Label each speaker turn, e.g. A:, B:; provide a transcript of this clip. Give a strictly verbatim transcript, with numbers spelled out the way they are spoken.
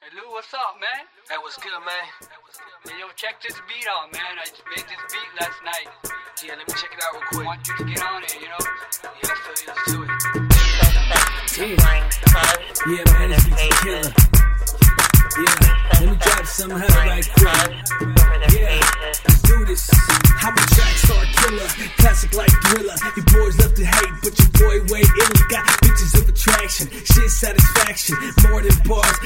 A: Hey Lou, what's up, man?
B: Hey, what's good, man?
A: Hey, yo, check this beat out, man. I just made this beat last night.
B: Yeah, let me check it out real quick.
A: I want you to get on it, you know?
B: Yeah, I feel you. Let's do it.
C: Yeah, yeah man, this beat's a killer. Yeah, let me drop some of it right quick. Yeah, let's do this. How many tracks are a killer? Classic like Thriller. You boys love to hate, but your boy way iller. Got bitches of attraction, shit satisfaction. More than bars,